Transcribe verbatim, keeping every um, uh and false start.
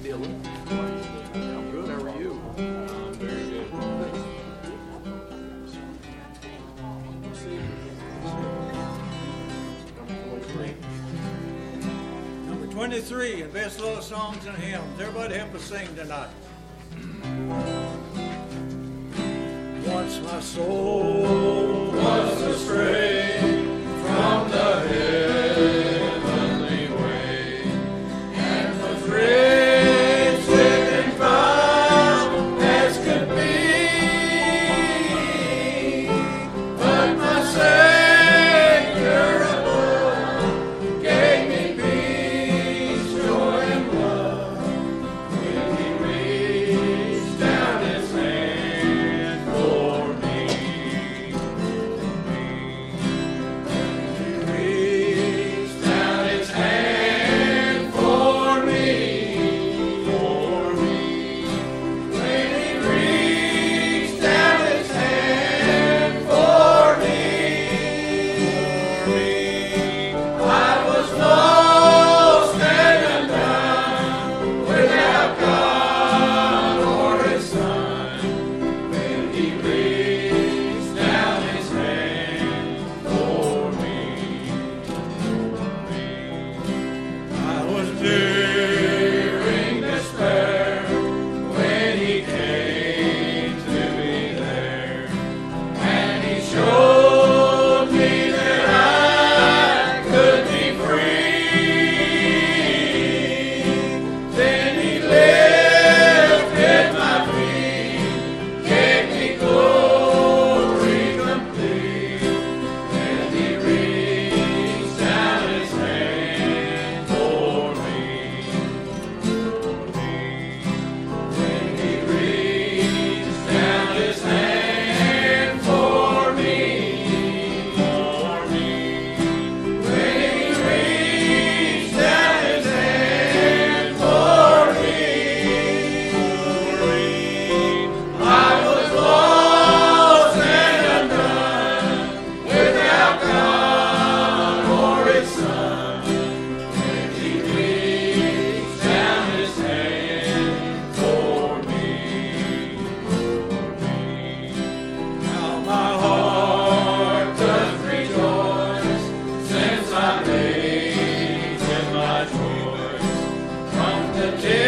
Dylan. I'm good. How are you? I'm very good. Number twenty-three, and best little songs and hymns. Everybody help us sing tonight. Once my soul was astray from the heavenly way, and was wretched and foul as could be, but my Savior above gave me peace, joy, and love when He reached down His hand for me. He reached down His hand for me, for me. When He reached down His hand for me, for me. I was lost and undone, without God or His Son. When He reached down His hand for me, for me. I was nearing despair when He came to me there, and He showed me that I could be free. Then He lifted my feet, gave me glory complete, and He reached down His hand for me, for me. When He reached down His hand for me, for me. When He reached down His hand for me, for me. I was lost and undone, without God or His Son. When He reached down His hand for me, for me. Now my heart does rejoice, since I made Him my choice. From the